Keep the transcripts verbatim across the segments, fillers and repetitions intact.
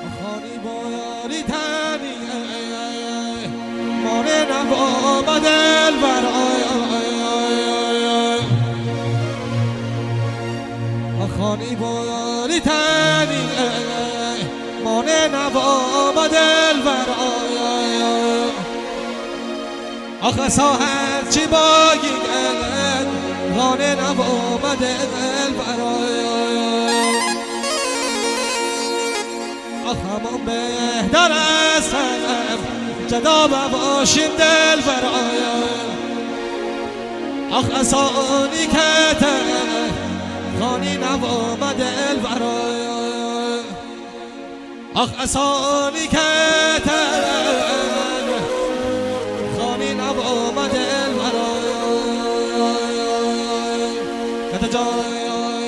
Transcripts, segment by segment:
خانی بایاری تنی مانه نبا بدل بر خانی بایاری تنی مانه نبا بدل بر آخه ساحل چی باگی خانه نبا بدل بر همون بهتر استم جدا باشیم دل برای آخ اسانی که تن خانی نوام دل برای آخ اسانی که تن خانی نوام دل برای کت جای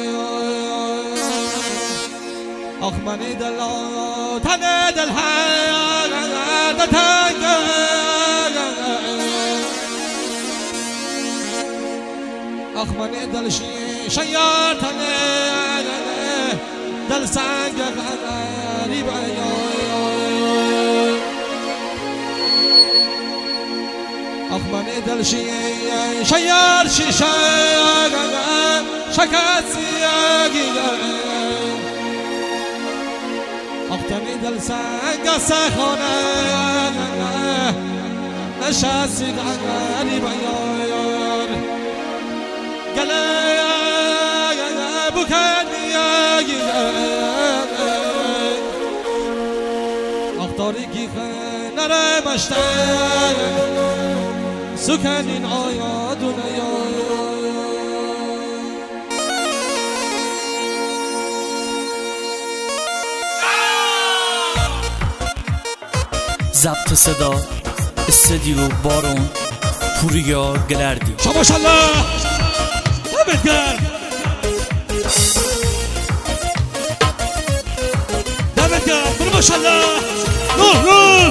آخ منی دلان تنه دل حیات تنگ آخ منی دل شیار تنه دل سنگ غریب آخ منی دل شیار شیشه شکست یاگی اختمی دل سنگ سخانه نشستی غریب یار گله بکنی اختاری کی نره مشته سکنین آیا دنیا ضبط صدا استدیو بارون پوریا گلردی شما ماشاءالله دمت گرم دمت گرم برو ماشاءالله نور نور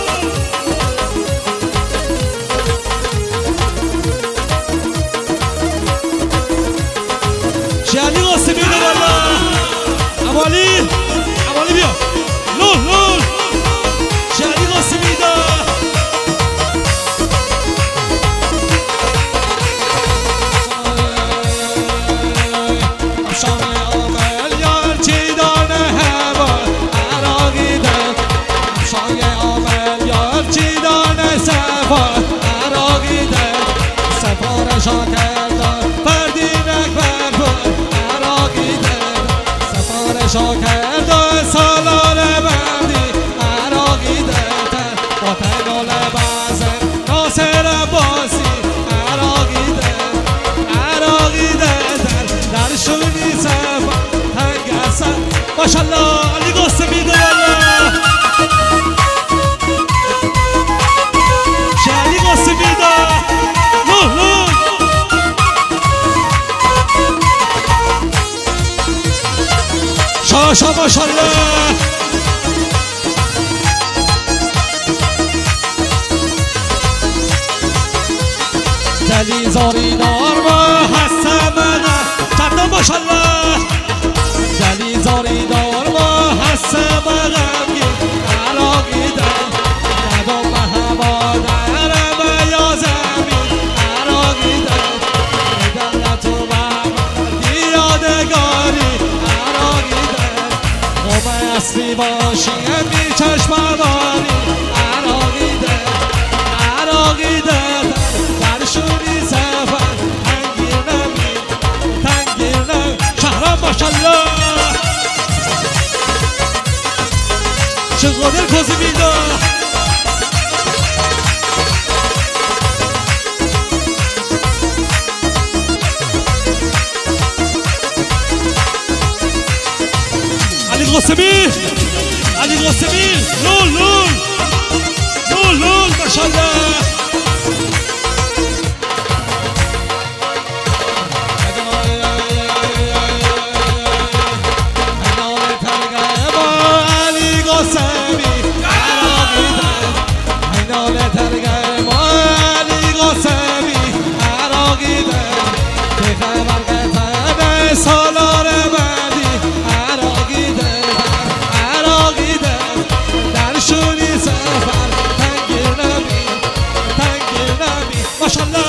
شیعلی قاسمی ده والله امالی امالی بیا نور نور شیعلی قاسمی ده افشان آمل یار چی دانه هوا عراقی ده افشان آمل یار چی دانه صفا عراقی ده سفارشا کردن فردینک بربر عراقی ده سفارشا کردن سالار بردی عراقی ده با تنال بازن ناصر عباسی عراقی ده عراقی ده در شونی صفا تنگ اصلا ماشالله علی قاسمی ده والله شعلی قاسمی ده نور نور شاشا ماشالله دلی زاری دار ما هستم من چندان ماشالله دلی زاری دار ما هستم غمگین عراقی در ندام هوا درم یا زمین عراقی در دلت و مردی یادگاری عراقی در قوم اصلی باشی امی چشم باری عراقی در عراقی در در شونی سفر تنگیر نمی تنگیر نمی شهرام ماشالله شیخ قادر کاظمی ده علی قاسمی علی قاسمی لول لول لول لول ماشالله سالار بعدی عراقی ده عراقی ده ماشاءالله